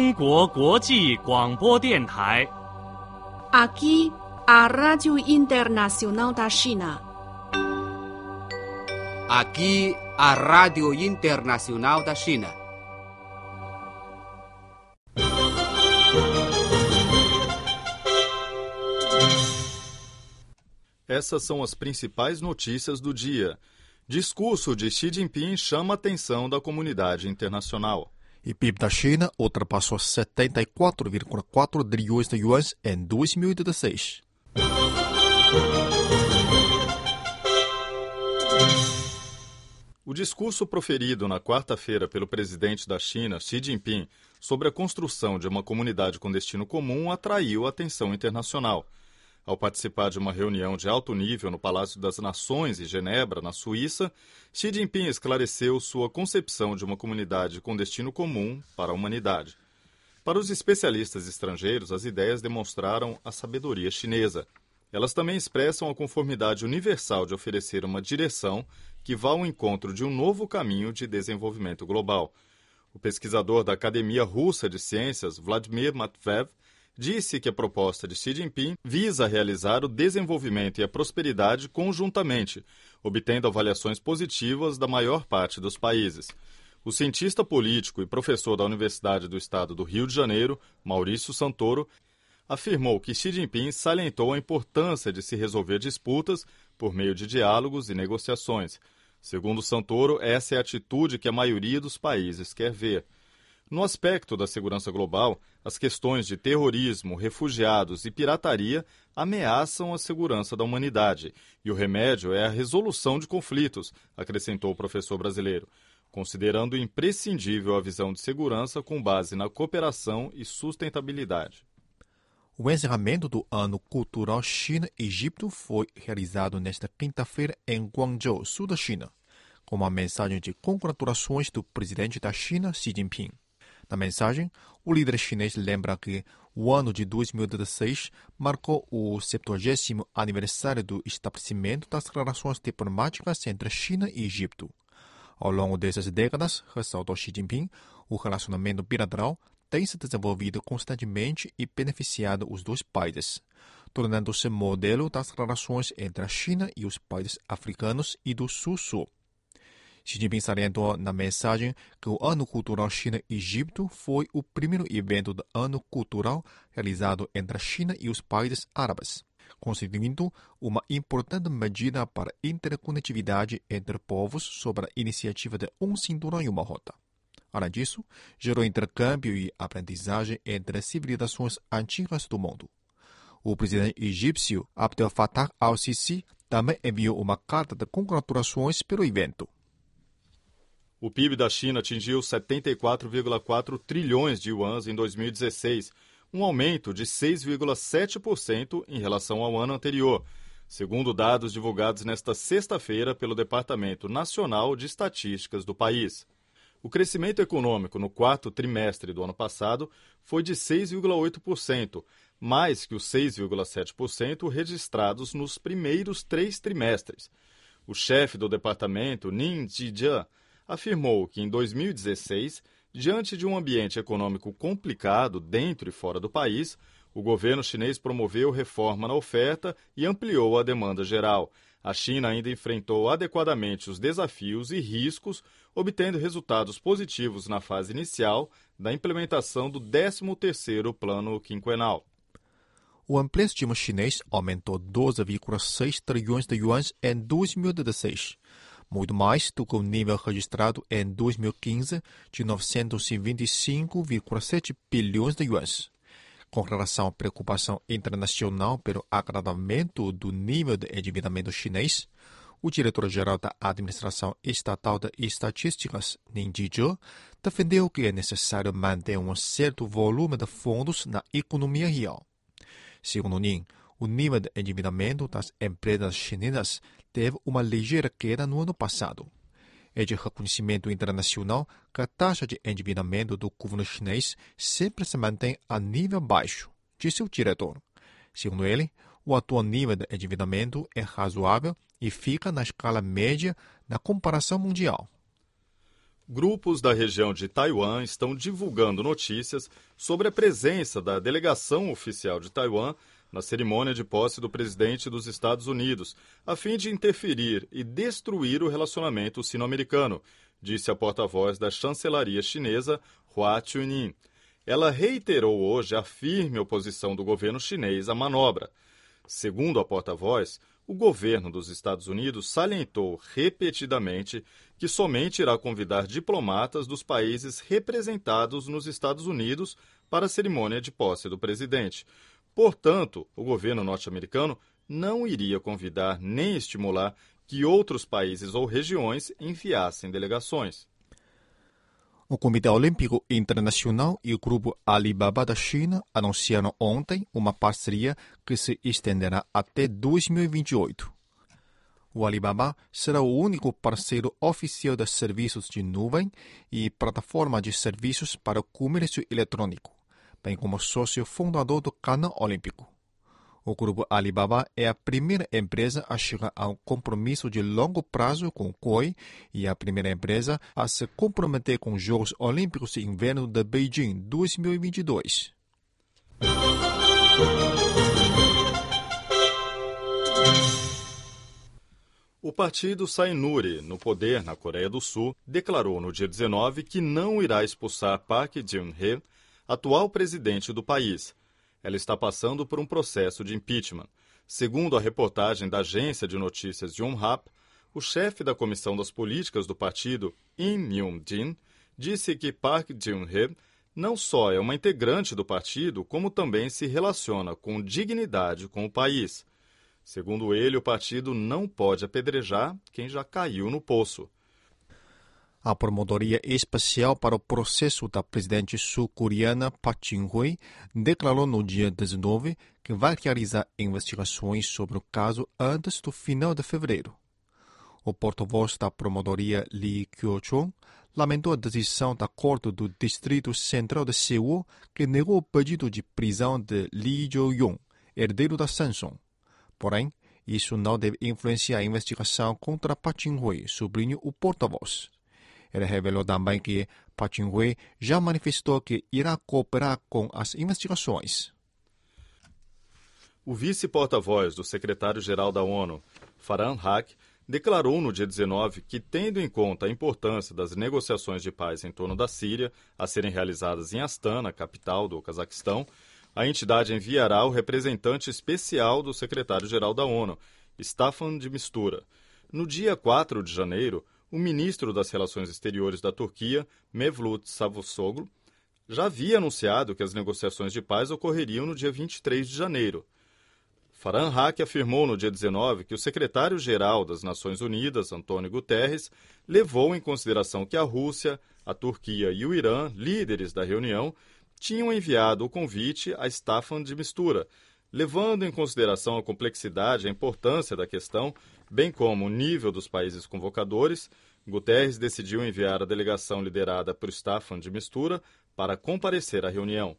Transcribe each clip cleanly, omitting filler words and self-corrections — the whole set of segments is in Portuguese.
中国国际广播电台。 Aqui, a Rádio Internacional da China. Aqui, a Rádio Internacional da China. Essas são as principais notícias do dia. Discurso de Xi Jinping chama a atenção da comunidade internacional. E PIB da China ultrapassou 74,4 trilhões de yuans em 2016. O discurso proferido na quarta-feira pelo presidente da China, Xi Jinping, sobre a construção de uma comunidade com destino comum atraiu a atenção internacional. Ao participar de uma reunião de alto nível no Palácio das Nações, em Genebra, na Suíça, Xi Jinping esclareceu sua concepção de uma comunidade com destino comum para a humanidade. Para os especialistas estrangeiros, as ideias demonstraram a sabedoria chinesa. Elas também expressam a conformidade universal de oferecer uma direção que vá ao encontro de um novo caminho de desenvolvimento global. O pesquisador da Academia Russa de Ciências, Vladimir Matveev, disse que a proposta de Xi Jinping visa realizar o desenvolvimento e a prosperidade conjuntamente, obtendo avaliações positivas da maior parte dos países. O cientista político e professor da Universidade do Estado do Rio de Janeiro, Maurício Santoro, afirmou que Xi Jinping salientou a importância de se resolver disputas por meio de diálogos e negociações. Segundo Santoro, essa é a atitude que a maioria dos países quer ver. No aspecto da segurança global, as questões de terrorismo, refugiados e pirataria ameaçam a segurança da humanidade, e o remédio é a resolução de conflitos, acrescentou o professor brasileiro, considerando imprescindível a visão de segurança com base na cooperação e sustentabilidade. O encerramento do Ano Cultural China-Egito foi realizado nesta quinta-feira em Guangzhou, sul da China, com uma mensagem de congratulações do presidente da China, Xi Jinping. Na mensagem, o líder chinês lembra que o ano de 2016 marcou o 70º aniversário do estabelecimento das relações diplomáticas entre China e Egito. Ao longo dessas décadas, ressaltou Xi Jinping, o relacionamento bilateral tem se desenvolvido constantemente e beneficiado os dois países, tornando-se modelo das relações entre a China e os países africanos e do Sul-Sul. Xi Jinping salientou na mensagem que o Ano Cultural China-Egito foi o primeiro evento do Ano Cultural realizado entre a China e os países árabes, constituindo uma importante medida para a interconectividade entre povos sob a iniciativa de um cinturão e uma rota. Além disso, gerou intercâmbio e aprendizagem entre as civilizações antigas do mundo. O presidente egípcio Abdel Fattah al-Sisi também enviou uma carta de congratulações pelo evento. O PIB da China atingiu 74,4 trilhões de yuans em 2016, um aumento de 6,7% em relação ao ano anterior, segundo dados divulgados nesta sexta-feira pelo Departamento Nacional de Estatísticas do país. O crescimento econômico no quarto trimestre do ano passado foi de 6,8%, mais que os 6,7% registrados nos primeiros 3 trimestres. O chefe do departamento, Ning Zhijian, afirmou que em 2016, diante de um ambiente econômico complicado dentro e fora do país, o governo chinês promoveu reforma na oferta e ampliou a demanda geral. A China ainda enfrentou adequadamente os desafios e riscos, obtendo resultados positivos na fase inicial da implementação do 13º Plano Quinquenal. O empréstimo chinês aumentou 12,6 trilhões de yuans em 2016, muito mais do que o nível registrado em 2015 de 925,7 bilhões de yuans. Com relação à preocupação internacional pelo agravamento do nível de endividamento chinês, o diretor-geral da Administração Estatal de Estatísticas, Ning Zhijian, defendeu que é necessário manter um certo volume de fundos na economia real. Segundo Ning, o nível de endividamento das empresas chinesas teve uma ligeira queda no ano passado. É de reconhecimento internacional que a taxa de endividamento do governo chinês sempre se mantém a nível baixo, disse o diretor. Segundo ele, o atual nível de endividamento é razoável e fica na escala média na comparação mundial. Grupos da região de Taiwan estão divulgando notícias sobre a presença da delegação oficial de Taiwan na cerimônia de posse do presidente dos Estados Unidos, a fim de interferir e destruir o relacionamento sino-americano, disse a porta-voz da chancelaria chinesa, Hua Chunying. Ela reiterou hoje a firme oposição do governo chinês à manobra. Segundo a porta-voz, o governo dos Estados Unidos salientou repetidamente que somente irá convidar diplomatas dos países representados nos Estados Unidos para a cerimônia de posse do presidente. Portanto, o governo norte-americano não iria convidar nem estimular que outros países ou regiões enviassem delegações. O Comitê Olímpico Internacional e o Grupo Alibaba da China anunciaram ontem uma parceria que se estenderá até 2028. O Alibaba será o único parceiro oficial de serviços de nuvem e plataforma de serviços para o comércio eletrônico, bem como sócio fundador do canal olímpico. O grupo Alibaba é a primeira empresa a chegar a um compromisso de longo prazo com o COI e a primeira empresa a se comprometer com os Jogos Olímpicos de Inverno de Beijing 2022. O partido Sae-Nuri, no poder na Coreia do Sul, declarou no dia 19 que não irá expulsar Park Geun-hye, atual presidente do país. Ela está passando por um processo de impeachment. Segundo a reportagem da agência de notícias Yonhap, o chefe da Comissão das Políticas do partido, Im Myung-jin, disse que Park Geun-hye não só é uma integrante do partido, como também se relaciona com dignidade com o país. Segundo ele, o partido não pode apedrejar quem já caiu no poço. A Promotoria Especial para o Processo da presidente sul-coreana Park Geun-hye declarou no dia 19 que vai realizar investigações sobre o caso antes do final de fevereiro. O porta-voz da Promotoria Lee Kyo-chong lamentou a decisão da Corte do Distrito Central de Seul que negou o pedido de prisão de Lee Jo-yong, herdeiro da Samsung. Porém, isso não deve influenciar a investigação contra Park Geun-hye, sublinhou o porta-voz. Ele revelou também que Park Geun-hye já manifestou que irá cooperar com as investigações. O vice-porta-voz do secretário-geral da ONU, Farhan Haq, declarou no dia 19 que, tendo em conta a importância das negociações de paz em torno da Síria a serem realizadas em Astana, capital do Cazaquistão, a entidade enviará o representante especial do secretário-geral da ONU, Staffan de Mistura. No dia 4 de janeiro, o ministro das Relações Exteriores da Turquia, Mevlut Cavusoglu, já havia anunciado que as negociações de paz ocorreriam no dia 23 de janeiro. Farhan Haq afirmou no dia 19 que o secretário-geral das Nações Unidas, Antônio Guterres, levou em consideração que a Rússia, a Turquia e o Irã, líderes da reunião, tinham enviado o convite a Staffan de Mistura, levando em consideração a complexidade e a importância da questão, bem como o nível dos países convocadores. Guterres decidiu enviar a delegação liderada por Staffan de Mistura para comparecer à reunião.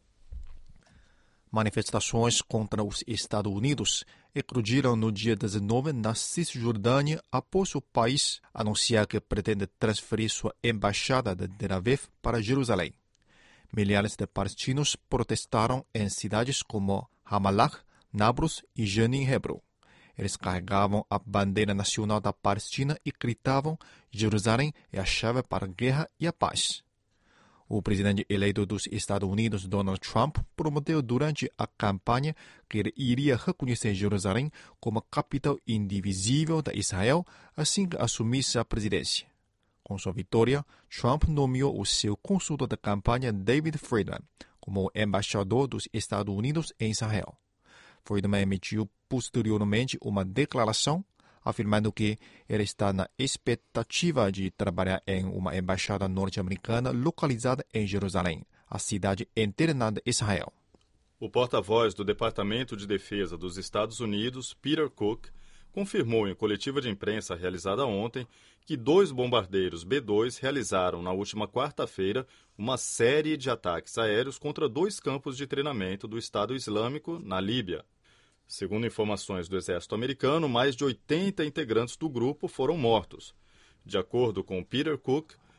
Manifestações contra os Estados Unidos eclodiram no dia 19 na Cisjordânia após o país anunciar que pretende transferir sua embaixada de Tel Aviv para Jerusalém. Milhares de palestinos protestaram em cidades como Ramallah, Nablus e Jenin Hebron. Eles carregavam a bandeira nacional da Palestina e gritavam: Jerusalém é a chave para a guerra e a paz. O presidente eleito dos Estados Unidos, Donald Trump, prometeu durante a campanha que ele iria reconhecer Jerusalém como capital indivisível de Israel assim que assumisse a presidência. Com sua vitória, Trump nomeou o seu consultor de campanha, David Friedman, como embaixador dos Estados Unidos em Israel. Friedman emitiu posteriormente uma declaração afirmando que ele está na expectativa de trabalhar em uma embaixada norte-americana localizada em Jerusalém, a cidade interna de Israel. O porta-voz do Departamento de Defesa dos Estados Unidos, Peter Cook, confirmou em coletiva de imprensa realizada ontem que 2 bombardeiros B-2 realizaram na última quarta-feira uma série de ataques aéreos contra 2 campos de treinamento do Estado Islâmico na Líbia. Segundo informações do Exército americano, mais de 80 integrantes do grupo foram mortos. De acordo com Peter Cook,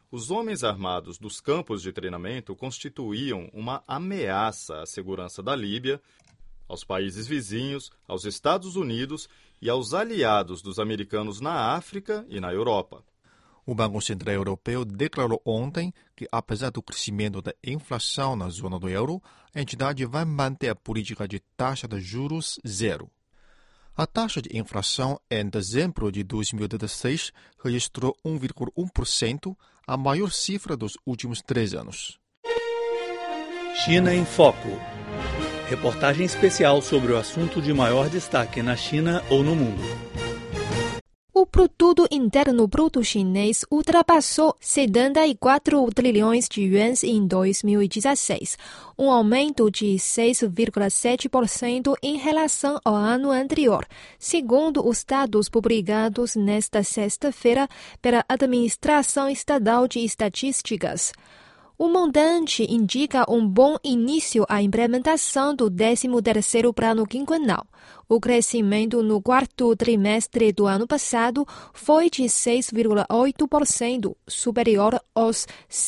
Os homens armados dos campos de treinamento constituíam uma ameaça à segurança da Líbia, aos países vizinhos, aos Estados Unidos e aos aliados dos americanos na África e na Europa. O Banco Central Europeu declarou ontem que, apesar do crescimento da inflação na zona do euro, a entidade vai manter a política de taxa de juros zero. A taxa de inflação em dezembro de 2016 registrou 1,1%, a maior cifra dos últimos 3 anos. China em Foco. Reportagem especial sobre o assunto de maior destaque na China ou no mundo. O Produto Interno Bruto chinês ultrapassou 74 trilhões de yuans em 2016, um aumento de 6,7% em relação ao ano anterior, segundo os dados publicados nesta sexta-feira pela Administração Estatal de Estatísticas. O montante indica um bom início à implementação do 13º Plano Quinquenal. O crescimento no quarto trimestre do ano passado foi de 6,8%, superior aos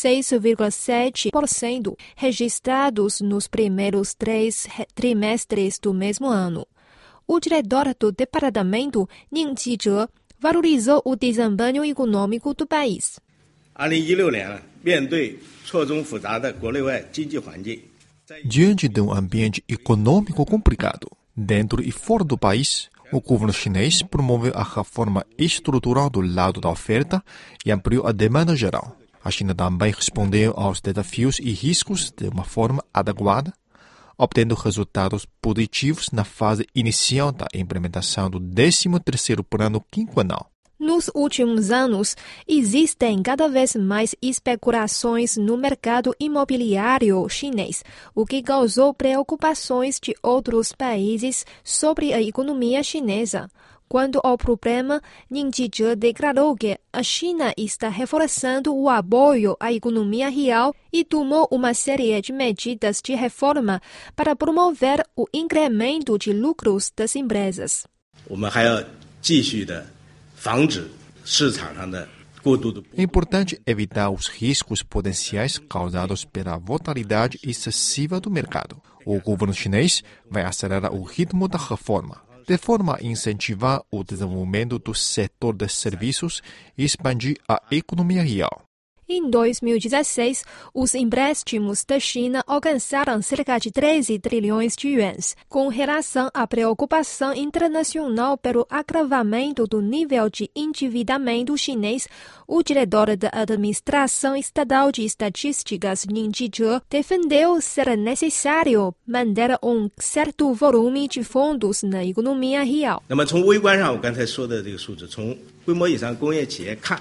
6,7% registrados nos primeiros 3 trimestres do mesmo ano. O diretor do departamento, Ning Jizhe, valorizou o desempenho econômico do país. 2016年面对错综复杂的国内外经济环境 Diante de um ambiente econômico complicado, dentro e fora do país, o governo chinês promoveu a reforma estrutural do lado da oferta e ampliou a demanda geral. A China também respondeu aos desafios e riscos de uma forma adequada, obtendo resultados positivos na fase inicial da implementação do 13º Plano Quinquenal. Nos últimos anos, existem cada vez mais especulações no mercado imobiliário chinês, o que causou preocupações de outros países sobre a economia chinesa. Quanto ao problema, Ning Jizhe declarou que a China está reforçando o apoio à economia real e tomou uma série de medidas de reforma para promover o incremento de lucros das empresas. 我们还要继续的防止市场上的过度的 É importante evitar os riscos potenciais causados pela volatilidade excessiva do mercado. O governo chinês vai acelerar o ritmo da reforma, de forma a incentivar o desenvolvimento do setor de serviços e expandir a economia real. Em 2016, os empréstimos da China alcançaram cerca de 13 trilhões de yuans. Com relação à preocupação internacional pelo agravamento do nível de endividamento chinês, o diretor da Administração Estatal de Estatísticas, Ning Jizhe, defendeu ser necessário manter um certo volume de fundos na economia real. 那么从微观上我刚才说的这个数字，从规模以上工业企业看，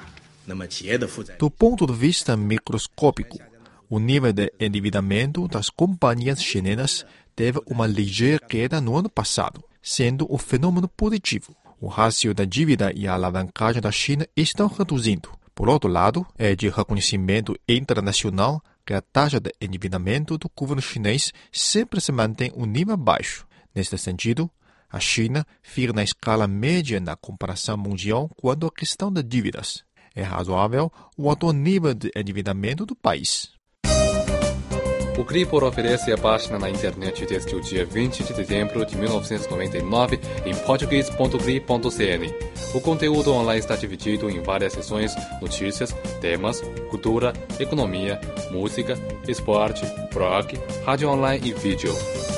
Do ponto de vista microscópico, o nível de endividamento das companhias chinesas teve uma ligeira queda no ano passado, sendo um fenômeno positivo. O rácio da dívida e a alavancagem da China estão reduzindo. Por outro lado, é de reconhecimento internacional que a taxa de endividamento do governo chinês sempre se mantém um nível baixo. Neste sentido, a China fica na escala média na comparação mundial quanto à questão de dívidas. É razoável o atual nível de endividamento do país. O Cripor oferece a página na internet desde o dia 20 de dezembro de 1999 em português.cri.cn. O conteúdo online está dividido em várias seções: notícias, temas, cultura, economia, música, esporte, blog, rádio online e vídeo.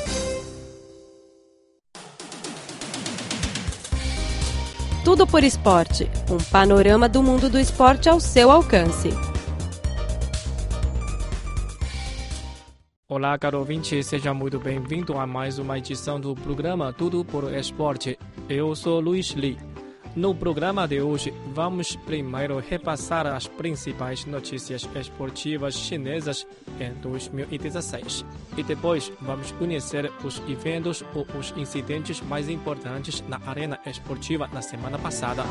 Tudo por Esporte, um panorama do mundo do esporte ao seu alcance. Olá, caro ouvinte, seja muito bem-vindo a mais uma edição do programa Tudo por Esporte. Eu sou Luiz Li. No programa de hoje, vamos primeiro repassar as principais notícias esportivas chinesas em 2016. E depois vamos conhecer os eventos ou os incidentes mais importantes na arena esportiva na semana passada.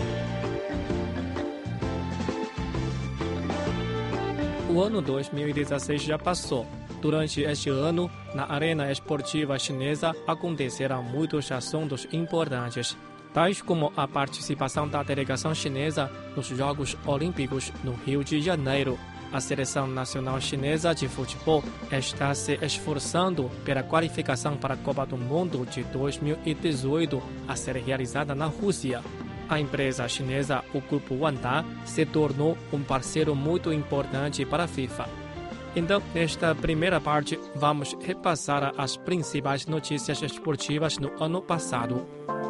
O ano 2016 já passou. Durante este ano, na arena esportiva chinesa, aconteceram muitos assuntos importantes. tais como a participação da delegação chinesa nos Jogos Olímpicos no Rio de Janeiro. A seleção nacional chinesa de futebol está se esforçando pela qualificação para a Copa do Mundo de 2018 a ser realizada na Rússia. A empresa chinesa, o Grupo Wanda, se tornou um parceiro muito importante para a FIFA. Então, nesta primeira parte, vamos repassar as principais notícias esportivas no ano passado.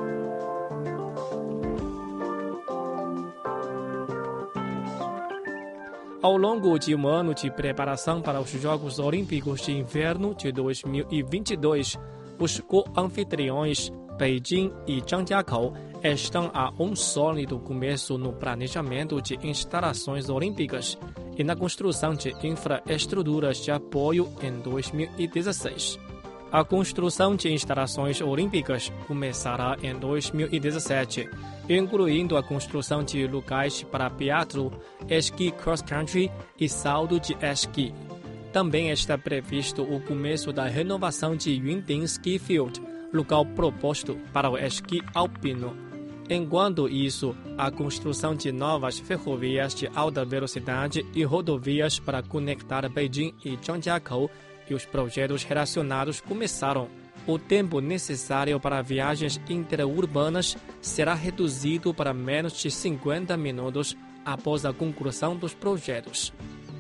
Ao longo de um ano de preparação para os Jogos Olímpicos de Inverno de 2022, os co-anfitriões Beijing e Zhangjiakou estão a um sólido começo no planejamento de instalações olímpicas e na construção de infraestruturas de apoio em 2016. A construção de instalações olímpicas começará em 2017, incluindo a construção de locais para teatro, esqui cross-country e salto de esqui. Também está previsto o começo da renovação de Yundin Ski Field, local proposto para o esqui alpino. Enquanto isso, a construção de novas ferrovias de alta velocidade e rodovias para conectar Beijing e Zhangjiakou e os projetos relacionados começaram. O tempo necessário para viagens interurbanas será reduzido para menos de 50 minutos após a conclusão dos projetos.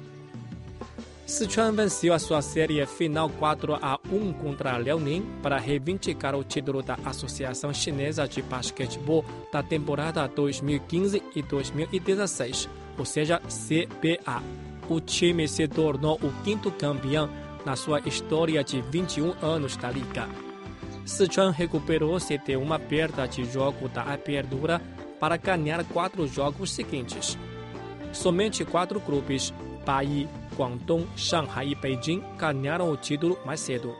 Sichuan venceu a sua série final 4-1 contra Liaoning para reivindicar o título da Associação Chinesa de Basquetebol da temporada 2015 e 2016, ou seja, CBA. O time se tornou o quinto campeão na sua história de 21 anos da liga. Sichuan recuperou-se de uma perda de jogo da abertura para ganhar 4 jogos seguintes. Somente 4 clubes, Bai, Guangdong, Shanghai e Beijing, ganharam o título mais cedo.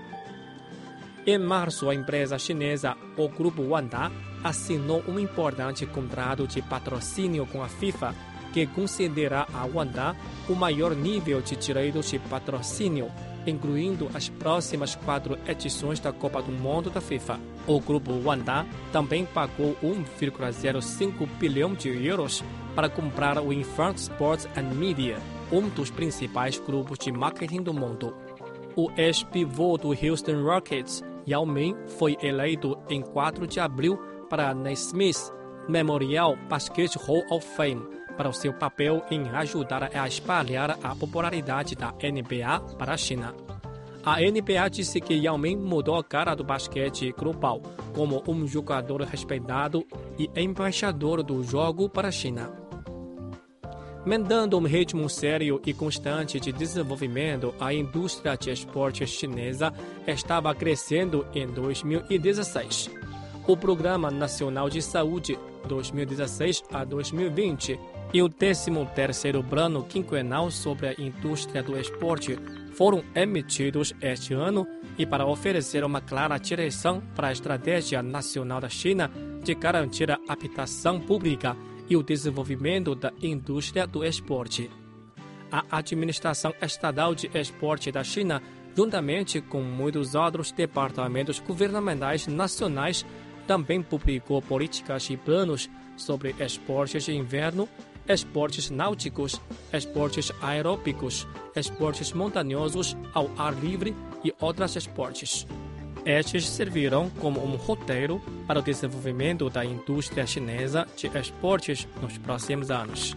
Em março, a empresa chinesa, o Grupo Wanda, assinou um importante contrato de patrocínio com a FIFA, que considera a Wanda o maior nível de direitos de patrocínio, incluindo as próximas 4 edições da Copa do Mundo da FIFA. O Grupo Wanda também pagou 1,05 bilhão de euros para comprar o Infront Sports and Media, um dos principais grupos de marketing do mundo. O ex-pivô do Houston Rockets, Yao Ming, foi eleito em 4 de abril para a Naismith Memorial Basket Hall of Fame para o seu papel em ajudar a espalhar a popularidade da NBA para a China. A NBA disse que Yao Ming mudou a cara do basquete global como um jogador respeitado e embaixador do jogo para a China. Mantendo um ritmo sério e constante de desenvolvimento, a indústria de esportes chinesa estava crescendo em 2016. O Programa Nacional de Saúde 2016 a 2020 e o 13º Plano Quinquenal sobre a Indústria do Esporte foram emitidos este ano e para oferecer uma clara direção para a Estratégia Nacional da China de garantir a habitação pública e o desenvolvimento da indústria do esporte. A Administração Estatal de Esporte da China, juntamente com muitos outros departamentos governamentais nacionais, também publicou políticas e planos sobre esportes de inverno, esportes náuticos, esportes aeróbicos, esportes montanhosos ao ar livre e outros esportes. Estes servirão como um roteiro para o desenvolvimento da indústria chinesa de esportes nos próximos anos.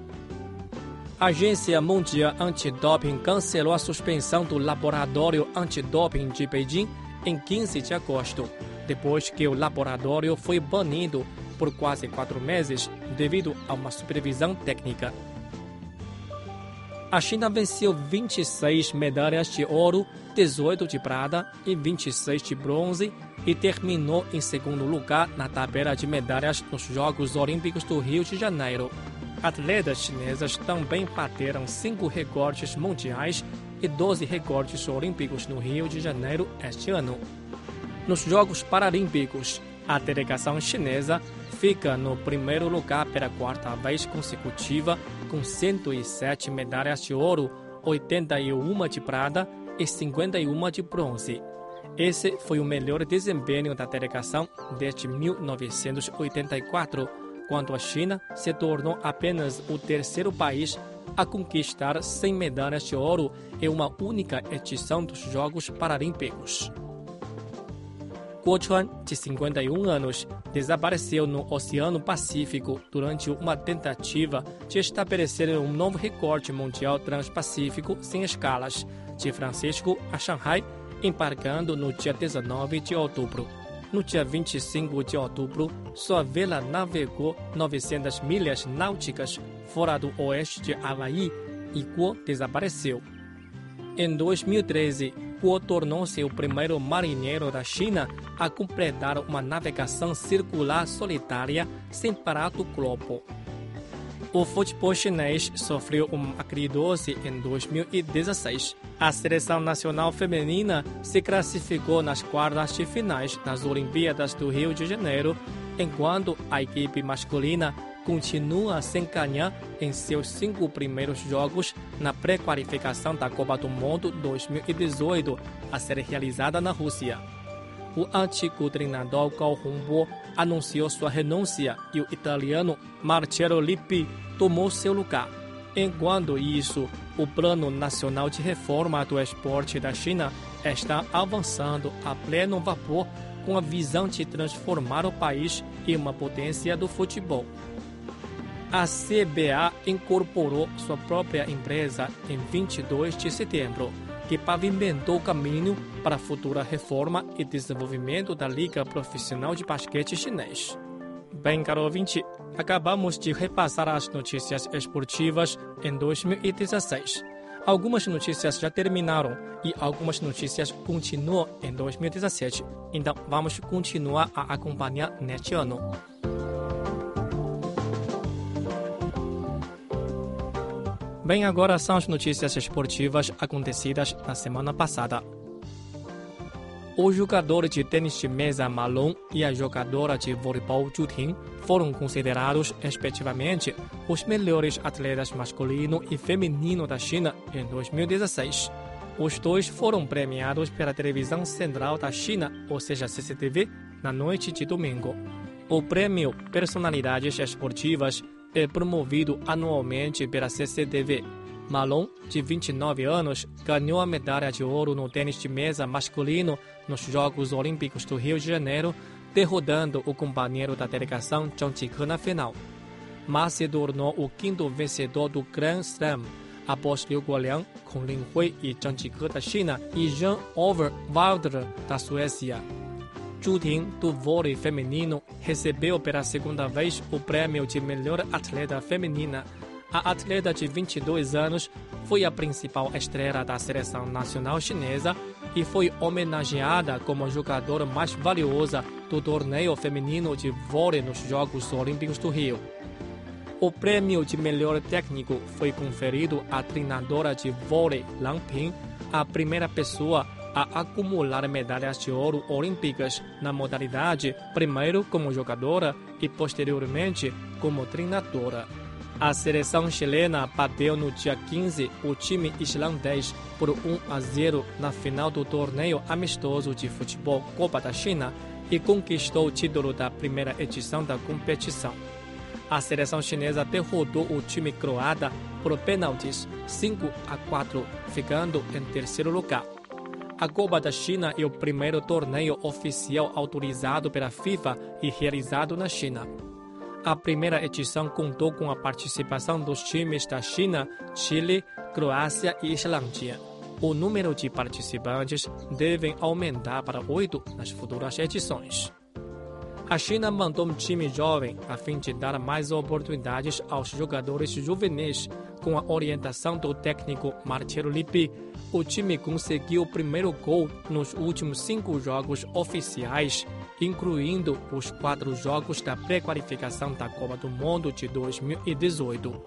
A Agência Mundial Antidoping cancelou a suspensão do Laboratório Antidoping de Beijing em 15 de agosto, depois que o laboratório foi banido por quase 4 meses devido a uma supervisão técnica. A China venceu 26 medalhas de ouro, 18 de prata e 26 de bronze e terminou em segundo lugar na tabela de medalhas nos Jogos Olímpicos do Rio de Janeiro. Atletas chinesas também bateram 5 recordes mundiais e 12 recordes olímpicos no Rio de Janeiro este ano. Nos Jogos Paralímpicos, a delegação chinesa fica no primeiro lugar pela 4ª vez consecutiva, com 107 medalhas de ouro, 81 de prata e 51 de bronze. Esse foi o melhor desempenho da delegação desde 1984, quando a China se tornou apenas o terceiro país a conquistar 100 medalhas de ouro em uma única edição dos Jogos Paralímpicos. Guo Chuan, de 51 anos, desapareceu no Oceano Pacífico durante uma tentativa de estabelecer um novo recorde mundial transpacífico sem escalas, de Francisco a Xangai, embarcando no dia 19 de outubro. No dia 25 de outubro, sua vela navegou 900 milhas náuticas fora do oeste de Havaí e Guo desapareceu. Em 2013, Guo tornou-se o primeiro marinheiro da China a completar uma navegação circular solitária sem parar do globo. O futebol chinês sofreu uma crise em 2016. A seleção nacional feminina se classificou nas quartas de finais das Olimpíadas do Rio de Janeiro, enquanto a equipe masculina continua sem ganhar em seus 5 primeiros jogos na pré-qualificação da Copa do Mundo 2018, a ser realizada na Rússia. O antigo treinador Gao Hongbo anunciou sua renúncia e o italiano Marcello Lippi tomou seu lugar. Enquanto isso, o Plano Nacional de Reforma do Esporte da China está avançando a pleno vapor com a visão de transformar o país em uma potência do futebol. A CBA incorporou sua própria empresa em 22 de setembro, que pavimentou o caminho para a futura reforma e desenvolvimento da Liga Profissional de Basquete Chinês. Bem, caro ouvinte, acabamos de repassar as notícias esportivas em 2016. Algumas notícias já terminaram e algumas notícias continuam em 2017. Então, vamos continuar a acompanhar neste ano. Bem, agora são as notícias esportivas acontecidas na semana passada. O jogador de tênis de mesa Ma Long e a jogadora de voleibol Zhu Ting foram considerados, respectivamente, os melhores atletas masculino e feminino da China em 2016. Os dois foram premiados pela televisão central da China, ou seja, CCTV, na noite de domingo. O prêmio Personalidades Esportivas é promovido anualmente pela CCTV. Ma Long, de 29 anos, ganhou a medalha de ouro no tênis de mesa masculino nos Jogos Olímpicos do Rio de Janeiro, derrotando o companheiro da delegação Zhang Jike na final. Ma se tornou o 5º vencedor do Grand Slam, após Liu Guoliang, com Lin Hui e Zhang Jike da China e Jan-Ove Wilder da Suécia. Zhu Ting, do vôlei feminino, recebeu pela segunda vez o prêmio de melhor atleta feminina. A atleta de 22 anos foi a principal estrela da seleção nacional chinesa e foi homenageada como jogadora mais valiosa do torneio feminino de vôlei nos Jogos Olímpicos do Rio. O prêmio de melhor técnico foi conferido à treinadora de vôlei Lang Ping, a primeira pessoa a acumular medalhas de ouro olímpicas na modalidade, primeiro como jogadora e posteriormente como treinadora. A seleção chilena bateu no dia 15 o time islandês por 1-0 na final do torneio amistoso de futebol Copa da China e conquistou o título da primeira edição da competição. A seleção chinesa derrotou o time croata por pênaltis 5-4, ficando em terceiro lugar. A Copa da China é o primeiro torneio oficial autorizado pela FIFA e realizado na China. A primeira edição contou com a participação dos times da China, Chile, Croácia e Islândia. O número de participantes deve aumentar para 8 nas futuras edições. A China mandou um time jovem a fim de dar mais oportunidades aos jogadores juvenis. Com a orientação do técnico Marcello Lippi, o time conseguiu o primeiro gol nos últimos 5 jogos oficiais, incluindo os 4 jogos da pré-qualificação da Copa do Mundo de 2018.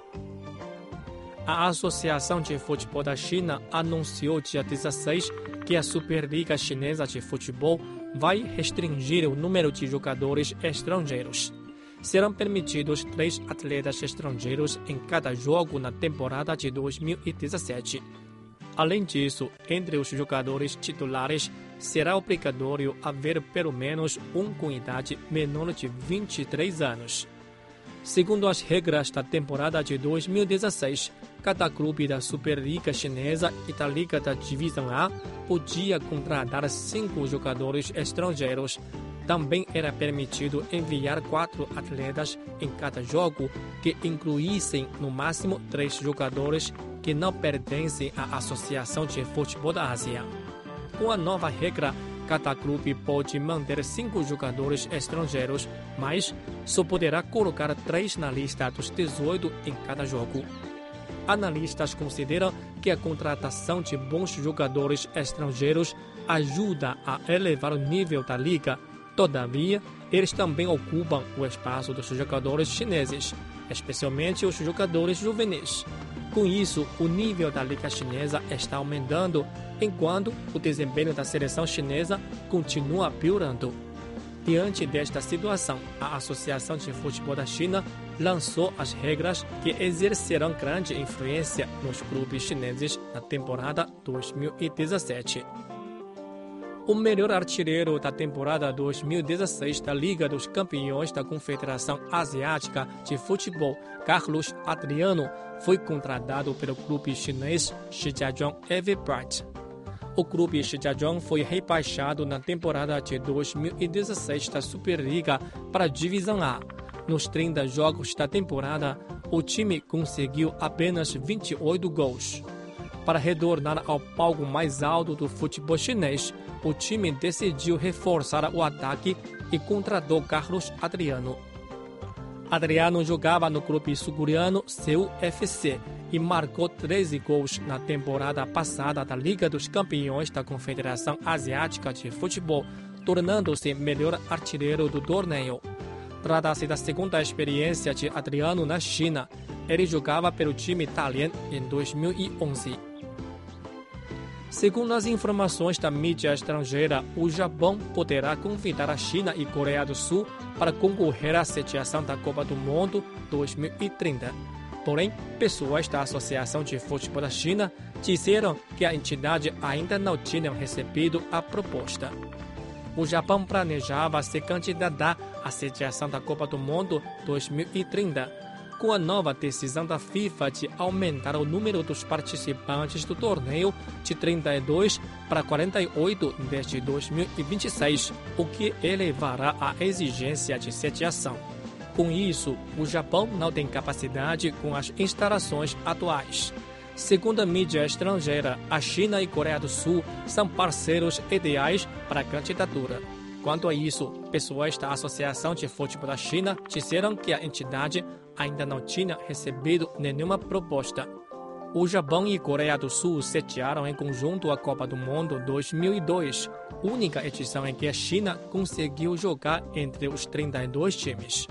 A Associação de Futebol da China anunciou dia 16 que a Superliga Chinesa de Futebol vai restringir o número de jogadores estrangeiros. Serão permitidos 3 atletas estrangeiros em cada jogo na temporada de 2017. Além disso, entre os jogadores titulares, será obrigatório haver pelo menos um com idade menor de 23 anos. Segundo as regras da temporada de 2016, cada clube da Superliga Chinesa e da Liga da Divisão A podia contratar 5 jogadores estrangeiros. Também era permitido enviar 4 atletas em cada jogo, que incluíssem no máximo 3 jogadores que não pertencem à Associação de Futebol da Ásia. Com a nova regra, cada clube pode manter 5 jogadores estrangeiros, mas só poderá colocar 3 na lista dos 18 em cada jogo. Analistas consideram que a contratação de bons jogadores estrangeiros ajuda a elevar o nível da liga. Todavia, eles também ocupam o espaço dos jogadores chineses, especialmente os jogadores juvenis. Com isso, o nível da liga chinesa está aumentando, enquanto o desempenho da seleção chinesa continua piorando. Diante desta situação, a Associação de Futebol da China lançou as regras que exercerão grande influência nos clubes chineses na temporada 2017. O melhor artilheiro da temporada 2016 da Liga dos Campeões da Confederação Asiática de Futebol, Carlos Adriano, foi contratado pelo clube chinês Shijiazhuang Everbright. O clube Shijiazhuang foi rebaixado na temporada de 2016 da Superliga para a Divisão A. Nos 30 jogos da temporada, o time conseguiu apenas 28 gols. Para retornar ao palco mais alto do futebol chinês, o time decidiu reforçar o ataque e contratou Carlos Adriano. Adriano jogava no clube sul-coreano Seoul FC e marcou 13 gols na temporada passada da Liga dos Campeões da Confederação Asiática de Futebol, tornando-se melhor artilheiro do torneio. Trata-se da segunda experiência de Adriano na China. Ele jogava pelo time italiano em 2011. Segundo as informações da mídia estrangeira, o Japão poderá convidar a China e Coreia do Sul para concorrer à sediação da Copa do Mundo 2030. Porém, pessoas da Associação de Futebol da China disseram que a entidade ainda não tinha recebido a proposta. O Japão planejava se candidatar à sediação da Copa do Mundo 2030. Com a nova decisão da FIFA de aumentar o número dos participantes do torneio de 32 para 48 desde 2026, o que elevará a exigência de sediação. Com isso, o Japão não tem capacidade com as instalações atuais. Segundo a mídia estrangeira, a China e Coreia do Sul são parceiros ideais para a candidatura. Quanto a isso, pessoas da Associação de Futebol da China disseram que a entidade ainda não tinha recebido nenhuma proposta. O Japão e Coreia do Sul sediaram em conjunto a Copa do Mundo 2002, única edição em que a China conseguiu jogar entre os 32 times.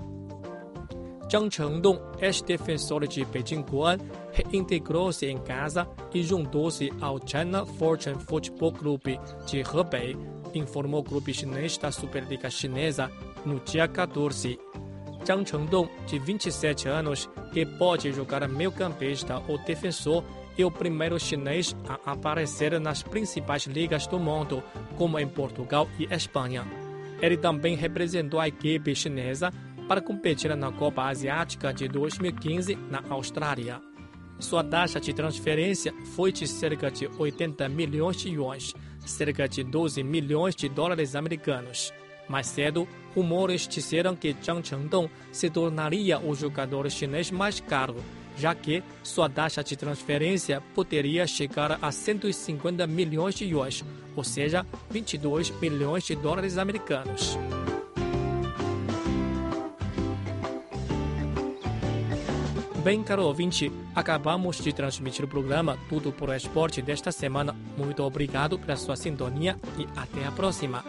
Zhang Chengdong, ex-defensor de Beijing Guoan, reintegrou-se em casa e juntou-se ao China Fortune Football Club de Hebei, informou o clube chinês da Superliga Chinesa no dia 14. Zhang Chengdong, de 27 anos, que pode jogar meio-campista ou defensor, é o primeiro chinês a aparecer nas principais ligas do mundo, como em Portugal e Espanha. Ele também representou a equipe chinesa para competir na Copa Asiática de 2015 na Austrália. Sua taxa de transferência foi de cerca de 80 milhões de yuans, cerca de 12 milhões de dólares americanos. Mais cedo, rumores disseram que Zhang Chengdong se tornaria o jogador chinês mais caro, já que sua taxa de transferência poderia chegar a 150 milhões de yuans, ou seja, 22 milhões de dólares americanos. Bem, caro ouvinte, acabamos de transmitir o programa Tudo por Esporte desta semana. Muito obrigado pela sua sintonia e até a próxima.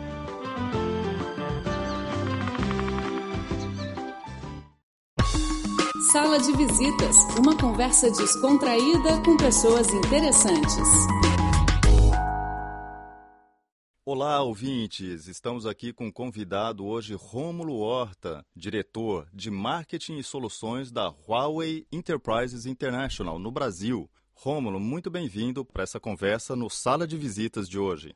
Sala de Visitas, uma conversa descontraída com pessoas interessantes. Olá, ouvintes! Estamos aqui com o convidado hoje, Rômulo Horta, diretor de Marketing e Soluções da Huawei Enterprises International, no Brasil. Rômulo, muito bem-vindo para essa conversa no Sala de Visitas de hoje.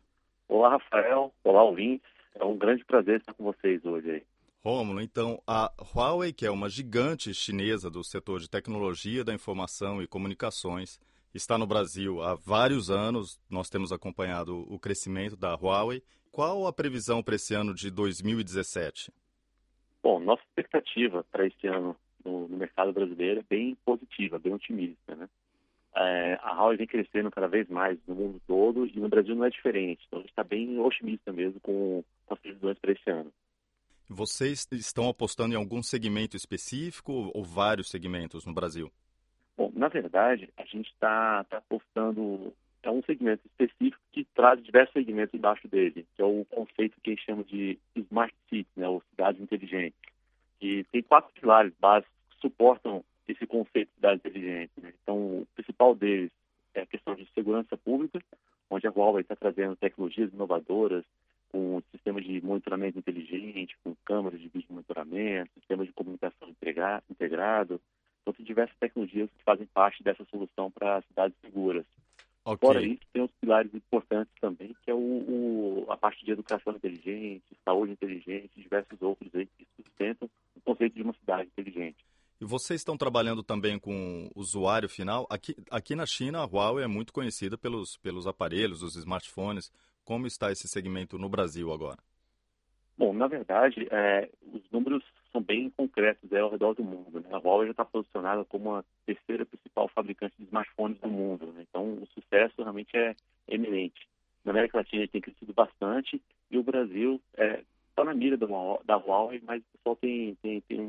Olá, Rafael. Olá, ouvintes. É um grande prazer estar com vocês hoje aí. Rômulo, então, a Huawei, que é uma gigante chinesa do setor de tecnologia da informação e comunicações, está no Brasil há vários anos. Nós temos acompanhado o crescimento da Huawei. Qual a previsão para esse ano de 2017? Bom, nossa expectativa para este ano no mercado brasileiro é bem positiva, bem otimista, né? A Huawei vem crescendo cada vez mais no mundo todo e no Brasil não é diferente. Então a gente está bem otimista mesmo com as previsões para esse ano. Vocês estão apostando em algum segmento específico ou vários segmentos no Brasil? Bom, na verdade, a gente está apostando em um segmento específico que traz diversos segmentos embaixo dele, que é o conceito que eles chamam de Smart Cities, né, ou cidades inteligentes. E tem 4 pilares básicos que suportam esse conceito de cidade inteligente, né? Então, o principal deles é a questão de segurança pública, onde a Huawei está trazendo tecnologias inovadoras, com sistemas de monitoramento inteligente, com câmeras de vídeo monitoramento, sistemas de comunicação integrado. Então, tem diversas tecnologias que fazem parte dessa solução para cidades seguras. Okay. Fora isso, tem os pilares importantes também, que é a parte de educação inteligente, saúde inteligente e diversos outros aí que sustentam o conceito de uma cidade inteligente. E vocês estão trabalhando também com o usuário final? Aqui na China, a Huawei é muito conhecida pelos aparelhos, os smartphones. Como está esse segmento no Brasil agora? Bom, na verdade, os números são bem concretos ao redor do mundo, né? A Huawei já está posicionada como a terceira principal fabricante de smartphones do mundo, né? Então, o sucesso realmente é eminente. Na América Latina ele tem crescido bastante e o Brasil está na mira da Huawei, mas o pessoal tem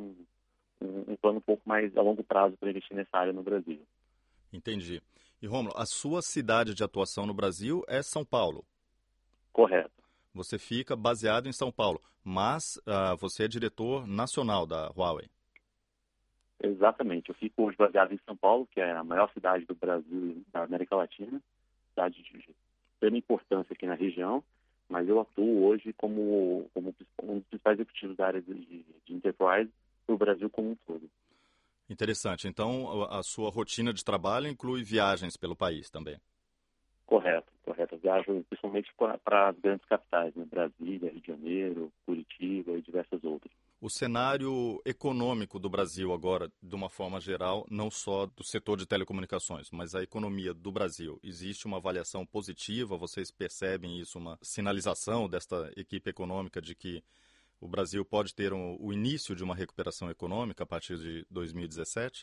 um plano um pouco mais a longo prazo para investir nessa área no Brasil. Entendi. E, Rômulo, a sua cidade de atuação no Brasil é São Paulo? Correto. Você fica baseado em São Paulo, mas você é diretor nacional da Huawei. Exatamente. Eu fico hoje baseado em São Paulo, que é a maior cidade do Brasil e da América Latina, cidade de extrema importância aqui na região, mas eu atuo hoje como um dos principais executivos da área de enterprise para o Brasil como um todo. Interessante. Então, a sua rotina de trabalho inclui viagens pelo país também? Correto. Eu viajo principalmente para as grandes capitais, né? Brasília, Rio de Janeiro, Curitiba e diversas outras. O cenário econômico do Brasil agora, de uma forma geral, não só do setor de telecomunicações, mas a economia do Brasil, existe uma avaliação positiva? Vocês percebem isso, uma sinalização desta equipe econômica de que o Brasil pode ter o início de uma recuperação econômica a partir de 2017?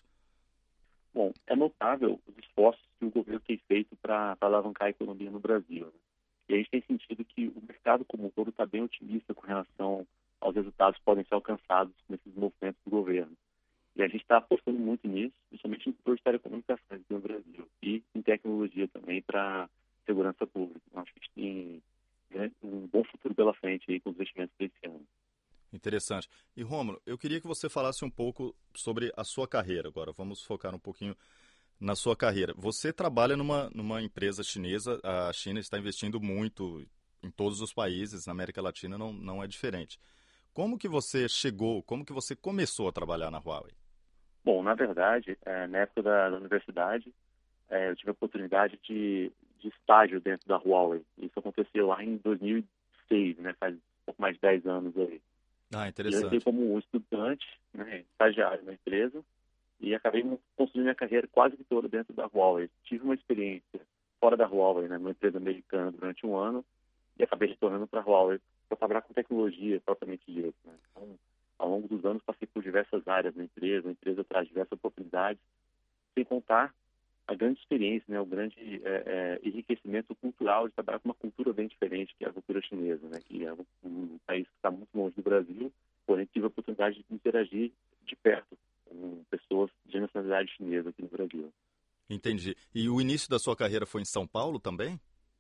Bom, é notável os esforços que o governo tem feito para alavancar a economia no Brasil, né? E a gente tem sentido que o mercado como um todo está bem otimista com relação aos resultados que podem ser alcançados nesses movimentos do governo. E a gente está apostando muito nisso, principalmente no setor de telecomunicações no Brasil e em tecnologia também para segurança pública. Então, acho que a gente tem um bom futuro pela frente aí com os investimentos desse ano. Interessante. E, Rômulo, eu queria que você falasse um pouco sobre a sua carreira agora. Vamos focar um pouquinho na sua carreira. Você trabalha numa empresa chinesa, a China está investindo muito em todos os países, na América Latina não é diferente. Como que você chegou, como que você começou a trabalhar na Huawei? Bom, na verdade, na época da universidade, eu tive a oportunidade de estágio dentro da Huawei. Isso aconteceu lá em 2006, né? Faz um pouco mais de 10 anos aí. Ah, interessante. Eu entrei como estudante, né, estagiário na empresa, e acabei construindo minha carreira quase toda dentro da Huawei. Tive uma experiência fora da Huawei, né, numa empresa americana durante um ano, e acabei retornando para a Huawei para trabalhar com tecnologia propriamente dita, né? Então, ao longo dos anos, passei por diversas áreas na empresa, a empresa traz diversas oportunidades, sem contar a grande experiência, né, o grande enriquecimento cultural de trabalhar com uma cultura bem diferente, que é a cultura chinesa, né, que é um país que está muito longe do Brasil, porém tive a oportunidade de interagir de perto com pessoas de nacionalidade chinesa aqui no Brasil. Entendi. E o início da sua carreira foi em São Paulo também?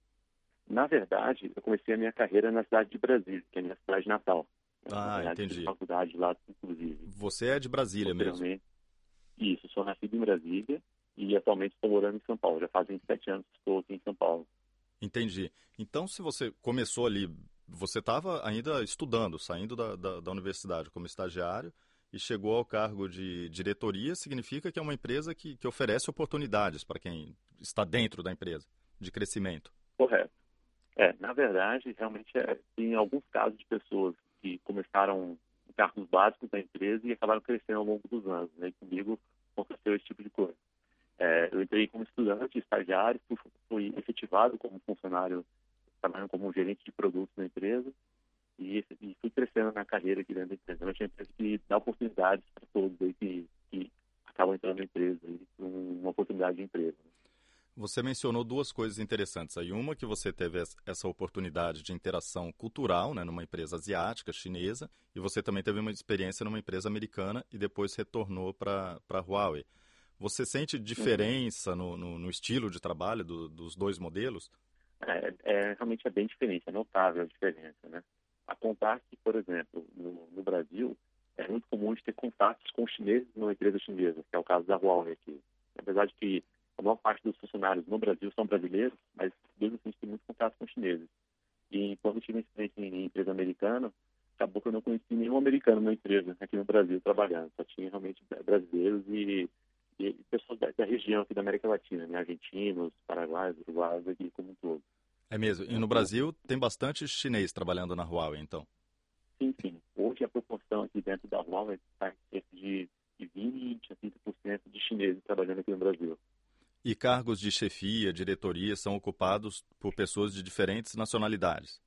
Na verdade, eu comecei a minha carreira na cidade de Brasília, que é a minha cidade natal. Ah, entendi. Fiz faculdade lá, inclusive. Você é de Brasília mesmo? Isso, sou nascido em Brasília e atualmente estou morando em São Paulo. Já fazem 7 anos que estou aqui em São Paulo. Entendi. Então, se você começou ali, você estava ainda estudando, saindo da universidade como estagiário e chegou ao cargo de diretoria, significa que é uma empresa que oferece oportunidades para quem está dentro da empresa, de crescimento. Correto. Na verdade, realmente tem alguns casos de pessoas que começaram em cargos básicos da empresa e acabaram crescendo ao longo dos anos, né? E comigo aconteceu esse tipo de coisa. Eu entrei como estudante, estagiário, fui efetivado como funcionário, trabalhando como gerente de produtos na empresa e fui crescendo na carreira aqui dentro da empresa. Eu tinha empresa que dá oportunidades para todos aí que acabam entrando na empresa, uma oportunidade de emprego. Você mencionou duas coisas interessantes aí. Uma, que você teve essa oportunidade de interação cultural, né, numa empresa asiática, chinesa, e você também teve uma experiência numa empresa americana e depois retornou para a Huawei. Você sente diferença no estilo de trabalho dos dois modelos? Realmente é bem diferente, é notável a diferença, né? A contar que, por exemplo, no Brasil, é muito comum de ter contatos com chineses numa empresa chinesa, que é o caso da Huawei aqui. Apesar de que a maior parte dos funcionários no Brasil são brasileiros, mas mesmo assim a gente tem muito contato com chineses. E quando eu tive uma experiência em empresa americana, acabou que eu não conheci nenhum americano na empresa aqui no Brasil trabalhando. Só tinha realmente brasileiros e pessoas da região aqui da América Latina, né? Argentinos, paraguaios, uruguaios, aqui como um todo. É mesmo. E no Brasil tem bastante chinês trabalhando na Huawei, então? Sim. Hoje a proporção aqui dentro da Huawei está cerca de 20% a 30% de chineses trabalhando aqui no Brasil. E cargos de chefia, diretoria, são ocupados por pessoas de diferentes nacionalidades?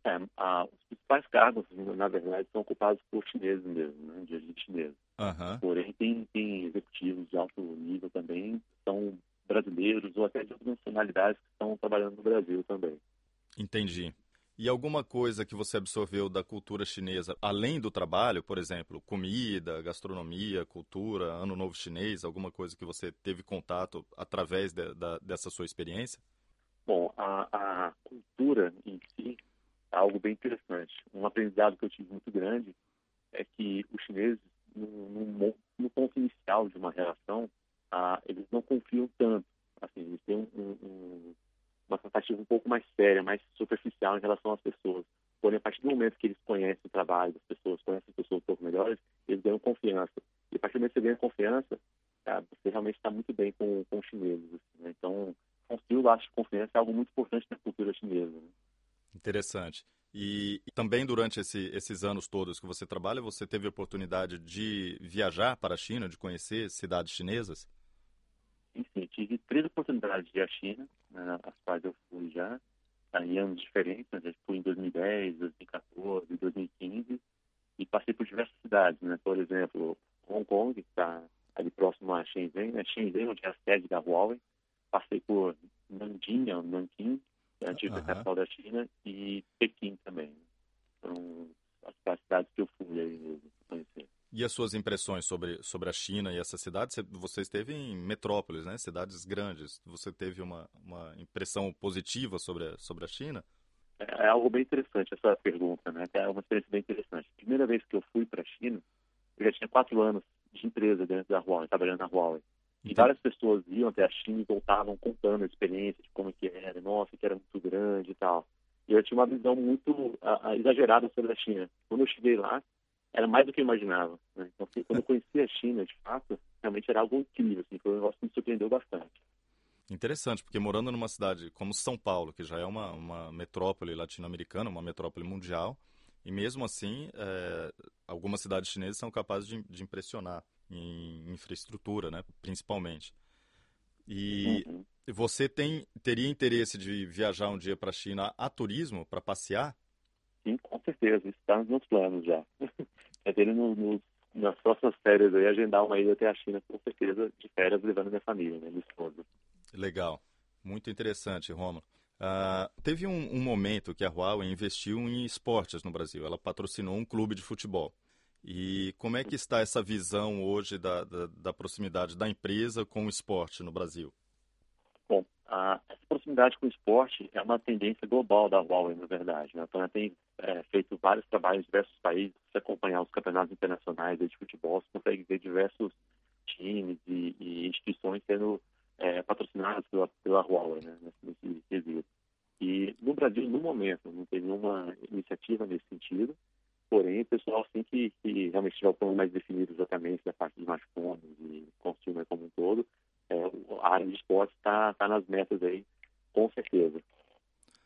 Os principais cargos, na verdade, são ocupados por chineses mesmo, né? De origem chinesa. Porém, tem executivos de alto nível também, que são brasileiros ou até de outras nacionalidades que estão trabalhando no Brasil também. Entendi. E alguma coisa que você absorveu da cultura chinesa, além do trabalho, por exemplo, comida, gastronomia, cultura, Ano Novo Chinês, alguma coisa que você teve contato através dessa sua experiência? Bom, a cultura em si é algo bem interessante. Um aprendizado que eu tive muito grande é que os chineses, no ponto inicial de uma relação, eles não confiam tanto. Assim, eles têm uma tratativa um pouco mais séria, mais superficial em relação às pessoas. Porém, a partir do momento que eles conhecem o trabalho das pessoas, conhecem as pessoas um pouco melhores, eles ganham confiança. E a partir do momento que você ganha confiança, você realmente está muito bem com os chineses. Assim, né? Então, construir o laço de confiança é algo muito importante na cultura chinesa. Né? Interessante. E também durante esses anos todos que você trabalha, você teve a oportunidade de viajar para a China, de conhecer cidades chinesas? Sim, tive 3 oportunidades de ir à China, né, as quais eu fui já em anos diferentes. Eu fui em 2010, 2014, 2015 e passei por diversas cidades, né? Por exemplo, Hong Kong, que está ali próximo a Shenzhen, né? Shenzhen, onde é a sede da Huawei. Passei por Nanjing, que é a antiga capital da China, e Pequim também. São as cidades que eu fui aí mesmo conhecer. E as suas impressões sobre a China e essa cidade? Você esteve em metrópoles, né? Cidades grandes. Você teve uma impressão positiva sobre a China? É algo bem interessante essa pergunta, né? É uma experiência bem interessante. Primeira vez que eu fui para a China, eu já tinha 4 anos de empresa dentro da Huawei, trabalhando na Huawei. E várias pessoas iam até a China e voltavam contando a experiência de como que era. Nossa, que era muito grande e tal. E eu tinha uma visão muito exagerada sobre a China. Quando eu cheguei lá, era mais do que eu imaginava. Né? Então, quando eu conheci a China, de fato, realmente era algo incrível. Assim, foi um negócio que me surpreendeu bastante. Interessante, porque morando numa cidade como São Paulo, que já é uma metrópole latino-americana, uma metrópole mundial, e mesmo assim, algumas cidades chinesas são capazes de impressionar em infraestrutura, né, principalmente. E você teria interesse de viajar um dia para a China a turismo, para passear? Sim, com certeza. Isso está nos meus planos já. Nas próximas férias, aí, agendar uma ida até a China, com certeza, de férias, levando minha família, né, minha esposa. Legal. Muito interessante, Rômulo. Teve um momento que a Huawei investiu em esportes no Brasil. Ela patrocinou um clube de futebol. E como é que está essa visão hoje da proximidade da empresa com o esporte no Brasil? Bom, essa proximidade com o esporte é uma tendência global da Huawei, na verdade. Né? Então, ela tem feito vários trabalhos em diversos países. Se acompanhar os campeonatos internacionais de futebol, você consegue ver diversos times e instituições sendo patrocinadas pela Huawei, né? Nesse quesito. E no Brasil, no momento, não tem nenhuma iniciativa nesse sentido. Porém, o pessoal, assim que realmente tiver o plano mais definido exatamente da parte de smartphones e consumer como um todo, a área de esportes está nas metas aí, com certeza.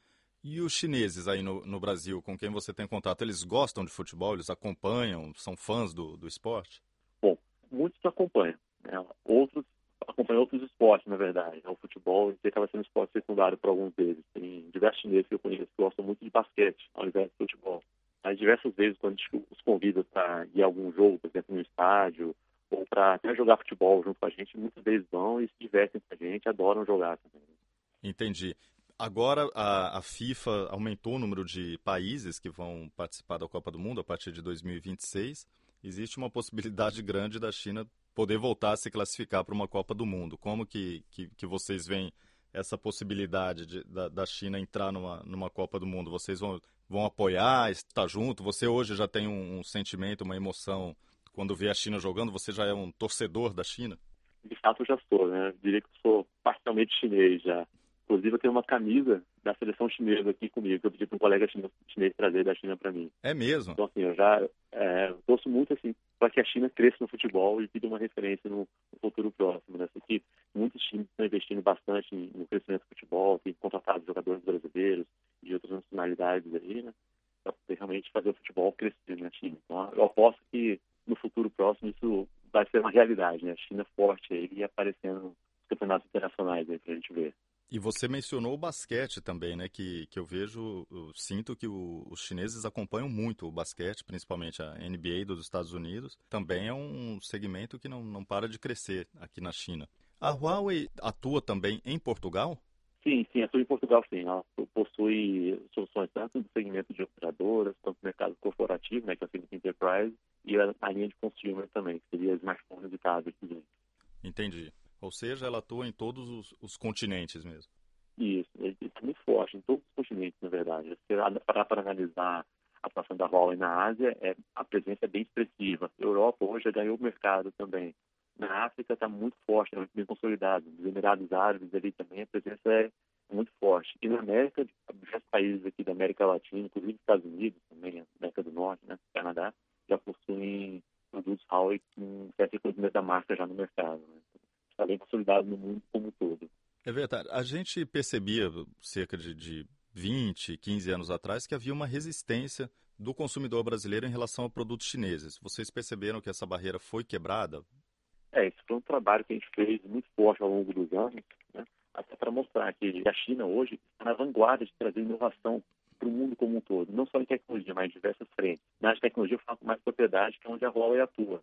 E os chineses aí no Brasil, com quem você tem contato, eles gostam de futebol? Eles acompanham? São fãs do esporte? Bom, muitos acompanham, né? Outros acompanham outros esportes, na verdade. O futebol acaba sendo um esporte secundário para alguns deles. Tem diversos chineses que eu conheço que gostam muito de basquete, ao invés de futebol. Mas diversas vezes, quando a gente os convida para ir a algum jogo, por exemplo, no estádio, ou para até jogar futebol junto com a gente, muitas vezes vão e se divertem com a gente, adoram jogar também. Entendi. Agora, a FIFA aumentou o número de países que vão participar da Copa do Mundo a partir de 2026. Existe uma possibilidade grande da China poder voltar a se classificar para uma Copa do Mundo. Como que vocês veem essa possibilidade da China entrar numa Copa do Mundo? Vocês vão apoiar, estar junto? Você hoje já tem um sentimento, uma emoção, quando vê a China jogando? Você já é um torcedor da China? De fato, eu já sou, né? Eu diria que eu sou parcialmente chinês já. Inclusive, eu tenho uma camisa da seleção chinesa aqui comigo, que eu pedi para um colega chinês trazer da China para mim. É mesmo? Então, assim, eu já torço muito assim, para que a China cresça no futebol e vire uma referência no futuro próximo. Né? Porque muitos times estão investindo bastante no crescimento do futebol, tem contratado jogadores brasileiros de outras nacionalidades aí, né? Para poder realmente fazer o futebol crescer na China. Então, eu aposto que no futuro próximo isso vai ser uma realidade, né? A China forte aí e aparecendo nos campeonatos internacionais aí para a gente ver. E você mencionou o basquete também, né? Que eu sinto que os chineses acompanham muito o basquete, principalmente a NBA dos Estados Unidos. Também é um segmento que não para de crescer aqui na China. A Huawei atua também em Portugal? Sim, atua em Portugal, sim. Ela possui soluções tanto no segmento de operadoras, quanto no mercado corporativo, né? Que é o segmento Enterprise, e a linha de consumer também, que seria smartphones e tablets. Entendi. Ou seja, ela atua em todos os continentes mesmo. Isso, ele está muito forte em todos os continentes, na verdade. Se para analisar a atuação da Huawei na Ásia, a presença é bem expressiva. A Europa hoje já ganhou o mercado também. Na África está muito forte, é muito bem consolidado. Nos Emirados Árabes ali também a presença é muito forte. E na América, diversos países aqui da América Latina, inclusive Estados Unidos também, América do Norte, né, Canadá, já possuem produtos Huawei com certo reconhecimento da marca já no mercado, né? Está bem consolidado no mundo como um todo. É verdade. A gente percebia cerca de 20, 15 anos atrás que havia uma resistência do consumidor brasileiro em relação a produtos chineses. Vocês perceberam que essa barreira foi quebrada? Isso foi um trabalho que a gente fez muito forte ao longo dos anos, né? Até para mostrar que a China hoje está na vanguarda de trazer inovação para o mundo como um todo. Não só em tecnologia, mas em diversas frentes. Na tecnologia eu falo com mais propriedade, que é onde a Huawei atua.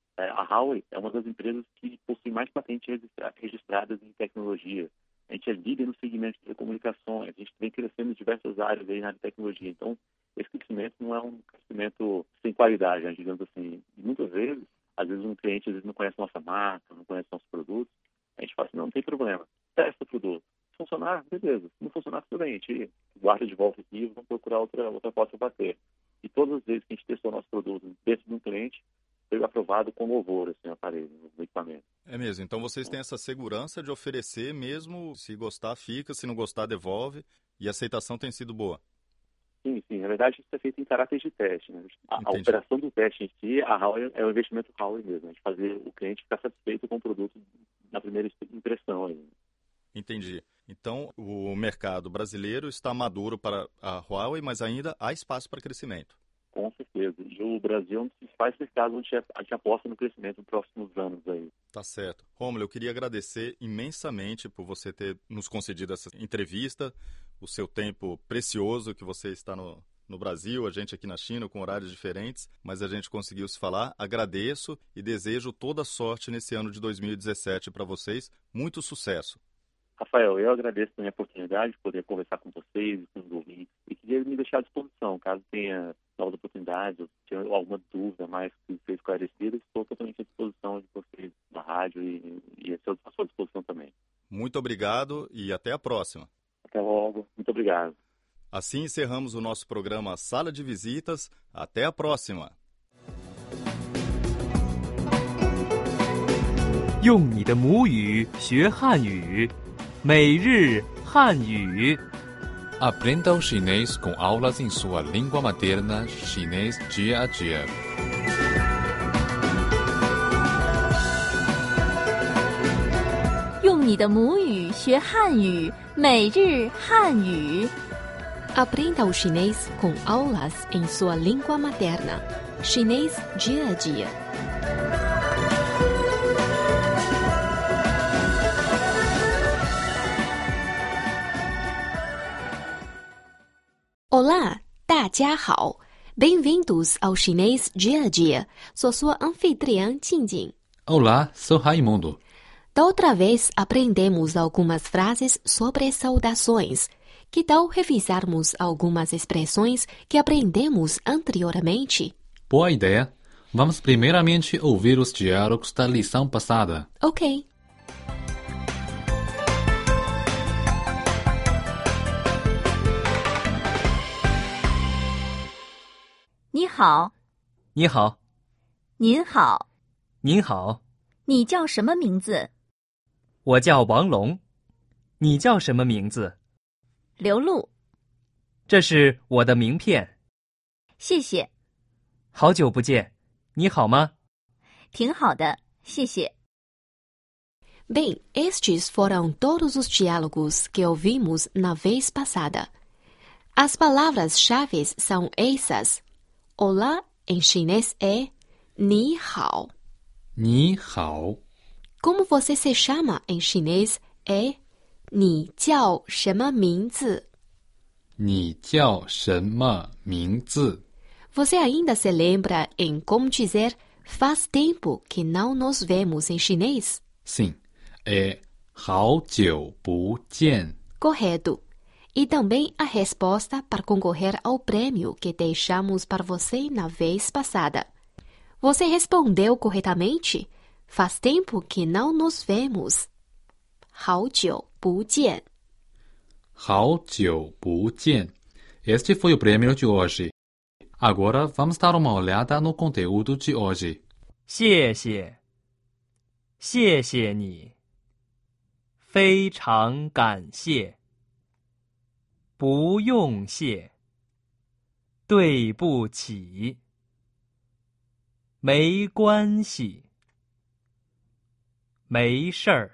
A Huawei é uma das empresas que possui mais patentes registradas em tecnologia. A gente é líder no segmento de telecomunicações, a gente vem crescendo em diversas áreas aí na área de tecnologia. Então, esse crescimento não é um crescimento sem qualidade, né, digamos assim. E muitas vezes, às vezes um cliente não conhece nossa marca, não conhece nossos produtos. A gente fala assim, não tem problema, testa o produto. Se funcionar, beleza. Se não funcionar, tudo bem. A gente guarda de volta aqui e vamos procurar outra porta para bater. E todas as vezes que a gente testou nosso produto dentro de um cliente, foi aprovado com louvor, assim, o aparelho, o equipamento. É mesmo. Então vocês têm essa segurança de oferecer mesmo, se gostar fica, se não gostar devolve, e a aceitação tem sido boa? Sim. Na verdade, isso é feito em caráter de teste, né? A operação do teste em si, a Huawei é o investimento Huawei mesmo, de fazer o cliente ficar satisfeito com o produto na primeira impressão aí. Entendi. Então, o mercado brasileiro está maduro para a Huawei, mas ainda há espaço para crescimento. Com certeza. E o Brasil é um dos principais mercados onde a gente aposta no crescimento nos próximos anos aí. Tá certo. Rômulo, eu queria agradecer imensamente por você ter nos concedido essa entrevista, o seu tempo precioso que você está no Brasil, a gente aqui na China, com horários diferentes, mas a gente conseguiu se falar. Agradeço e desejo toda sorte nesse ano de 2017 para vocês. Muito sucesso. Rafael, eu agradeço também a oportunidade de poder conversar com vocês, com os ouvintes, e queria me deixar à disposição, caso tenha novas oportunidades, ou tenha alguma dúvida mais que seja esclarecida, estou totalmente à disposição de vocês na rádio e à sua disposição também. Muito obrigado e até a próxima. Até logo. Muito obrigado. Assim encerramos o nosso programa Sala de Visitas. Até a próxima. 用你的母语学汉语，每日汉语。 Aprenda o chinês com aulas em sua língua materna, chinês dia a dia. 用你的母语学汉语，每日汉语。 Aprenda o chinês com aulas em sua língua materna. Chinês dia a dia. Olá, 大家好. Bem-vindos ao Chinês Dia a Dia. Sou sua anfitriã, Jingjing. Olá, sou Raimundo. Da outra vez, aprendemos algumas frases sobre saudações. Que tal revisarmos algumas expressões que aprendemos anteriormente? Boa ideia. Vamos primeiramente ouvir os diálogos da lição passada. Ok. 你好， 你好， 您好， 您好， 你叫什么名字？ 我叫王龙，你叫什么名字？ 刘露。 这是我的名片。 谢谢。 好久不见，你好吗？ 挺好的，谢谢。 Bem, estes foram todos os diálogos que ouvimos na vez passada. As palavras-chave são essas. Olá, em chinês, é 你好. 你好. Como você se chama em chinês é 你叫什么名字? 你叫什么名字? Você ainda se lembra em como dizer faz tempo que não nos vemos em chinês? Sim, é 好久不见. Correto. E também a resposta para concorrer ao prêmio que deixamos para você na vez passada. Você respondeu corretamente? Faz tempo que não nos vemos. 好久不见. 好久不见. Este foi o prêmio de hoje. Agora vamos dar uma olhada no conteúdo de hoje. 谢谢，谢谢你，非常感谢。不用谢，对不起，没关系，没事儿。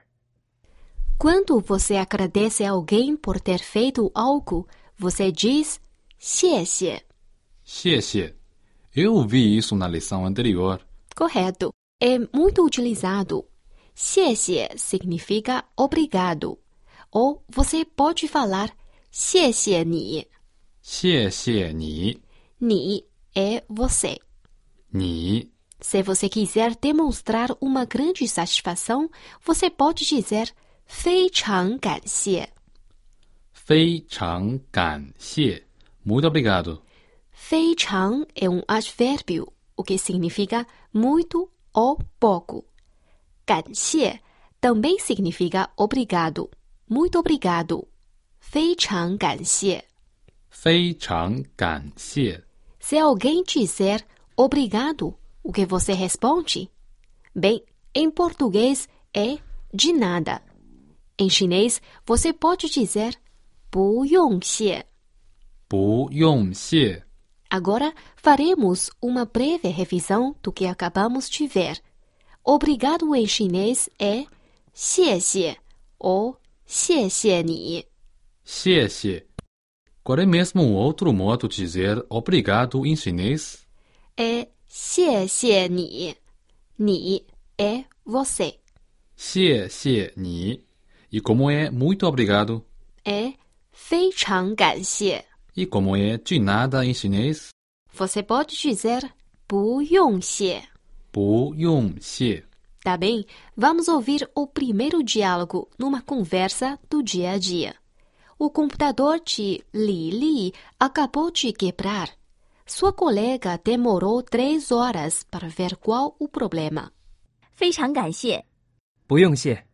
Quando você agradece a alguém por ter feito algo, você diz 谢谢. 谢谢. Eu ouvi isso na lição anterior. Correto. É muito utilizado. 谢谢 significa obrigado. Ou você pode falar 谢谢你. 谢谢你. 你 é você. 你. Se você quiser demonstrar uma grande satisfação, você pode dizer 非常感谢. 非常感谢. Muito obrigado. 非常 é um advérbio, o que significa muito ou pouco. 感谢 também significa obrigado. Muito obrigado. 非常感谢. 非常感谢. Se alguém dizer obrigado, o que você responde? Bem, em português é de nada. Em chinês, você pode dizer 不用谢. 不用谢. Agora, faremos uma breve revisão do que acabamos de ver. Obrigado em chinês é 谢谢 ou 谢谢你. 谢谢. Qual é mesmo um outro modo de dizer obrigado em chinês? É 谢谢你. 你 é você. 谢谢你. E como é muito obrigado? É 非常感谢. E como é de nada em chinês? Você pode dizer 不用谢. 不用谢. Tá bem? Vamos ouvir o primeiro diálogo numa conversa do dia a dia. O computador de Lili acabou de quebrar. Sua colega demorou 3 horas para ver qual o problema. 非常感谢。 不用谢。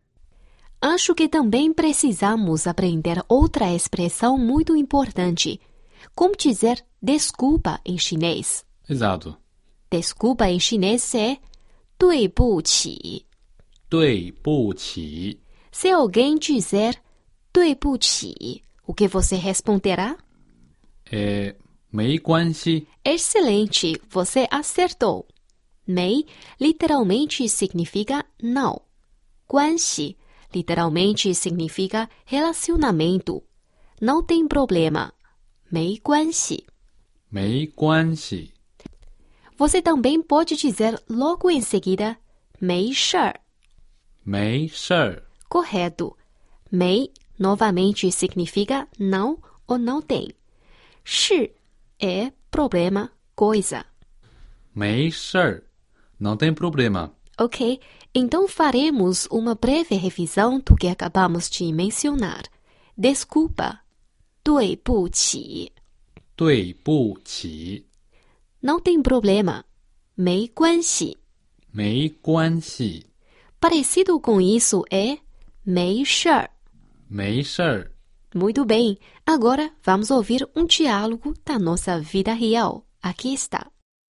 Acho que também precisamos aprender outra expressão muito importante. Como dizer desculpa em chinês? Exato. Desculpa em chinês é 对不起. 对不起. Se alguém dizer 对不起, o que você responderá? É 没关系. Excelente, você acertou. 没 literalmente significa não. 关系 literalmente significa relacionamento. Não tem problema. 没关系。 没关系。 Você também pode dizer logo em seguida 没事儿。 没事儿。 Correto. 没 novamente significa não ou não tem. 是 é problema, coisa. 没事儿， não tem problema. Ok, então faremos uma breve revisão do que acabamos de mencionar. Desculpa. 对不起。 对不起。 Não tem problema. 没关系。 没关系。 Parecido com isso é 没事儿。 没事儿。 Muito bem. Agora vamos ouvir um diálogo da nossa vida real. Aqui está.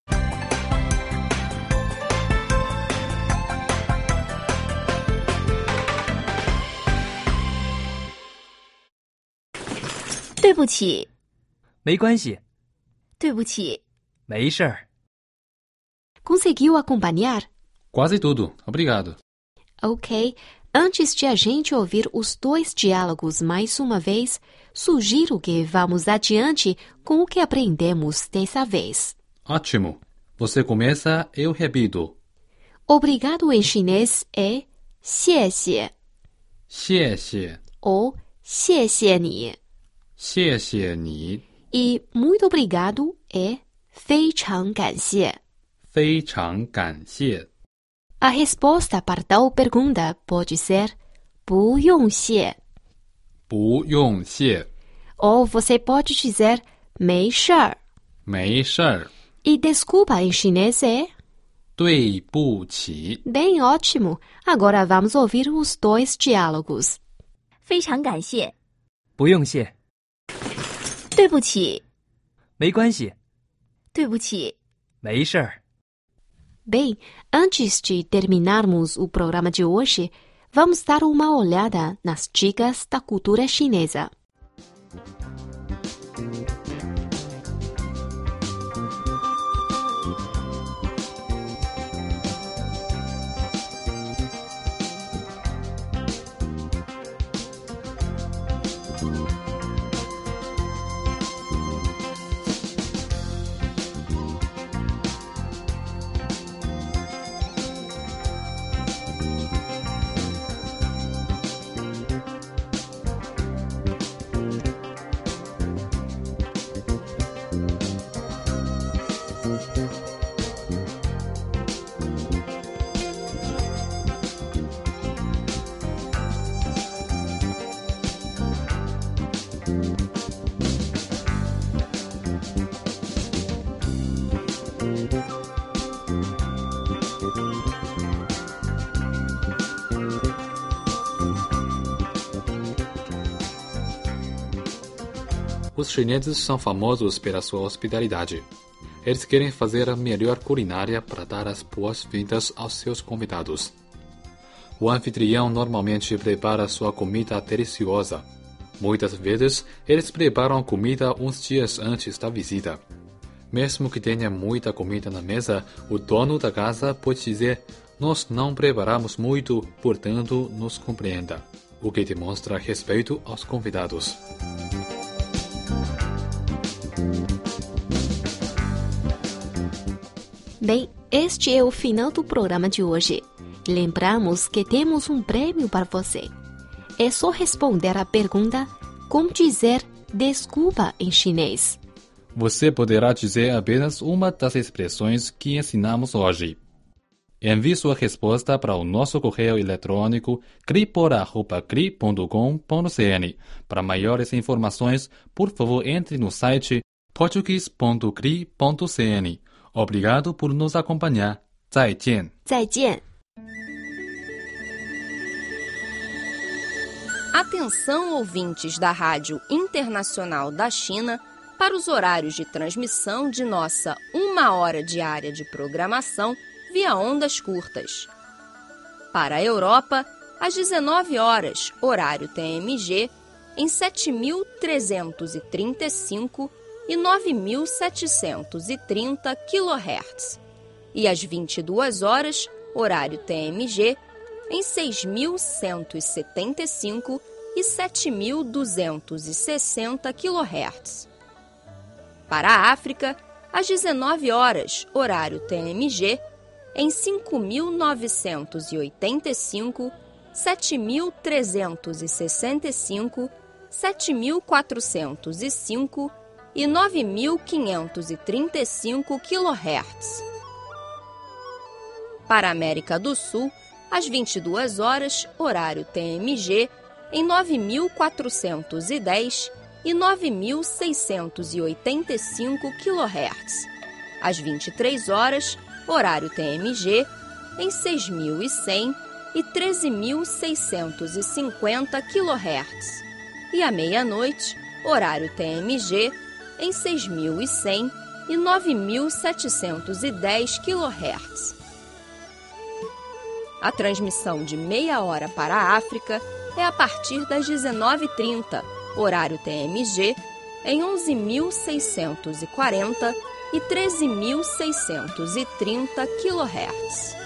对不起。 没关系。 对不起。 没事儿。 Conseguiu acompanhar? Quase tudo. Obrigado. Ok. Antes de a gente ouvir os dois diálogos mais uma vez, sugiro que vamos adiante com o que aprendemos dessa vez. Ótimo. Você começa, eu repito. Obrigado em chinês é 谢谢谢谢。 ou 谢谢你. 谢谢你。 E muito obrigado é 非常感谢. 非常感谢。 A resposta para tal pergunta pode ser 不用谢. 不用谢。 Ou você pode dizer 没事儿. 没事儿。 E desculpa em chinês é 对不起。 Bem ótimo. Agora vamos ouvir os dois diálogos. 非常感谢。 不用谢。 对不起。 没关系。 对不起。 没事儿。 Bem, antes de terminarmos o programa de hoje, vamos dar uma olhada nas dicas da cultura chinesa. Os chineses são famosos pela sua hospitalidade. Eles querem fazer a melhor culinária para dar as boas-vindas aos seus convidados. O anfitrião normalmente prepara sua comida deliciosa. Muitas vezes, eles preparam a comida uns dias antes da visita. Mesmo que tenha muita comida na mesa, o dono da casa pode dizer: nós não preparamos muito, portanto, nos compreenda, o que demonstra respeito aos convidados. Bem, este é o final do programa de hoje. Lembramos que temos um prêmio para você. É só responder a pergunta como dizer desculpa em chinês. Você poderá dizer apenas uma das expressões que ensinamos hoje. Envie sua resposta para o nosso correio eletrônico cripor@cri.com.cn. Para maiores informações, por favor, entre no site portuguese.cri.cn. Obrigado por nos acompanhar. 再见. 再见. Atenção, ouvintes da Rádio Internacional da China, para os horários de transmissão de nossa 1 hora diária de programação via ondas curtas. Para a Europa, às 19 horas, horário TMG, em 7.335 e 9.730 kHz. E às 22 horas, horário TMG, em 6.175 e 7.260 kHz. Para a África, às 19 horas, horário TMG, em 5.985, 7.365, 7.405 e 9.535 kHz. Para a América do Sul, às 22 horas, horário TMG, em 9.410 e 9.685 kHz. Às 23 horas, horário TMG, em 6.100 e 13.650 kHz. E à meia-noite, horário TMG, em 6.100 e 9.710 kHz. A transmissão de meia hora para a África é a partir das 19h30, horário TMG, em 11.640 e 13.630 kHz.